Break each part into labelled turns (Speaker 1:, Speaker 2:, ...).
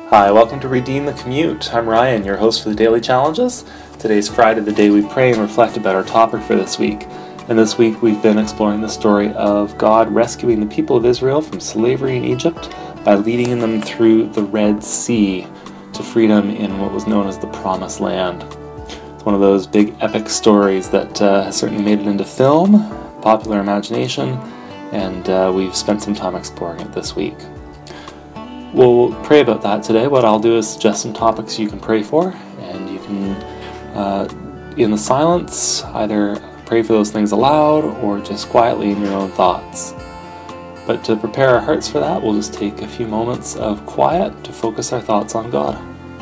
Speaker 1: Hi, welcome to Redeem the Commute. I'm Ryan, your host for the Daily Challenges. Today's Friday, the day we pray and reflect about our topic for this week. And this week we've been exploring the story of God rescuing the people of Israel from slavery in Egypt by leading them through the Red Sea to freedom in what was known as the Promised Land. It's one of those big epic stories that has certainly made it into film, popular imagination, and we've spent some time exploring it this week. We'll pray about that today. What I'll do is suggest some topics you can pray for, and you can, in the silence, either pray for those things aloud or just quietly in your own thoughts. But to prepare our hearts for that, we'll just take a few moments of quiet to focus our thoughts on God.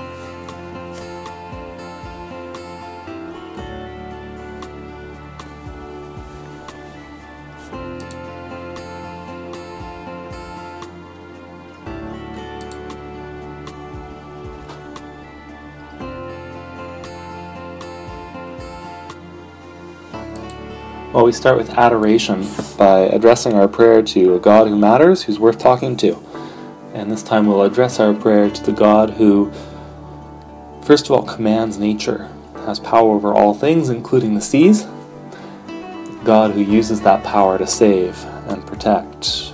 Speaker 1: Well, we start with adoration by addressing our prayer to a God who matters, who's worth talking to. And this time we'll address our prayer to the God who, first of all, commands nature, has power over all things, including the seas. God who uses that power to save and protect.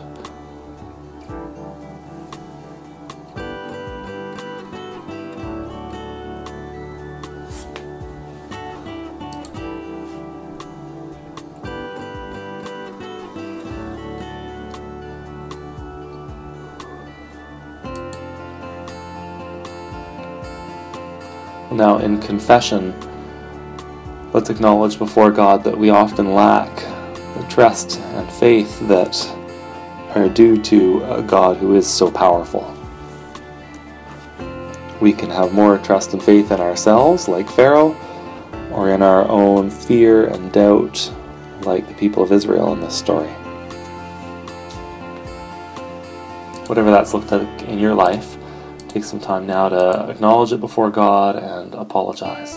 Speaker 1: Now, in confession, let's acknowledge before God that we often lack the trust and faith that are due to a God who is so powerful. We can have more trust and faith in ourselves, like Pharaoh, or in our own fear and doubt, like the people of Israel in this story. Whatever that's looked like in your life, take some time now to acknowledge it before God and apologize.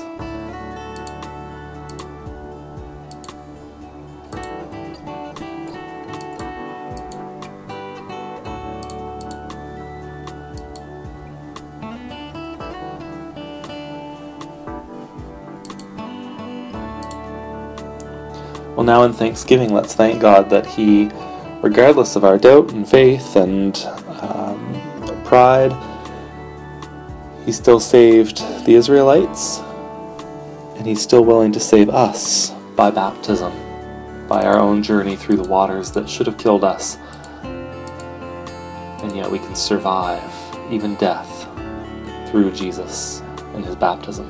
Speaker 1: Well, now in thanksgiving, let's thank God that He, regardless of our doubt and faith and pride, He still saved the Israelites, and He's still willing to save us by baptism, by our own journey through the waters that should have killed us, and yet we can survive even death through Jesus and His baptism.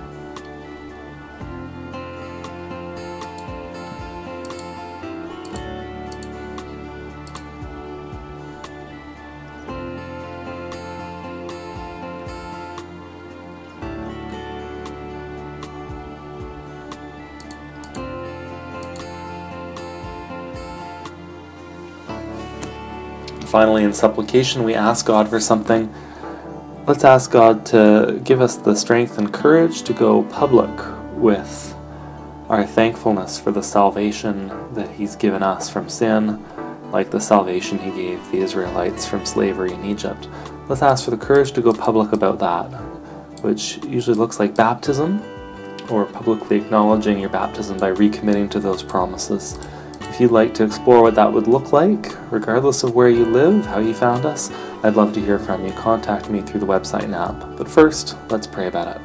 Speaker 1: Finally, in supplication, we ask God for something. Let's ask God to give us the strength and courage to go public with our thankfulness for the salvation that He's given us from sin, like the salvation He gave the Israelites from slavery in Egypt. Let's ask for the courage to go public about that, which usually looks like baptism, or publicly acknowledging your baptism by recommitting to those promises. If you'd like to explore what that would look like, regardless of where you live, how you found us, I'd love to hear from you. Contact me through the website and app. But first, let's pray about it.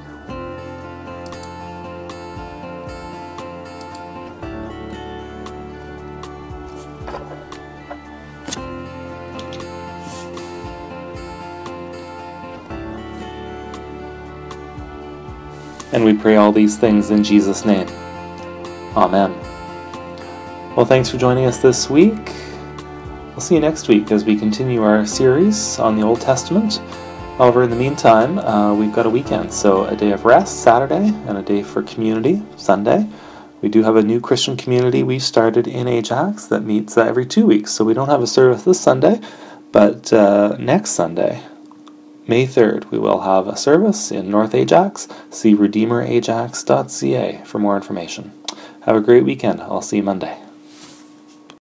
Speaker 1: And we pray all these things in Jesus' name. Amen. Well, thanks for joining us this week. We'll see you next week as we continue our series on the Old Testament. However, in the meantime, we've got a weekend, so a day of rest, Saturday, and a day for community, Sunday. We do have a new Christian community we've started in Ajax that meets every 2 weeks, so we don't have a service this Sunday, but next Sunday, May 3rd, we will have a service in North Ajax. See redeemerajax.ca for more information. Have a great weekend. I'll see you Monday.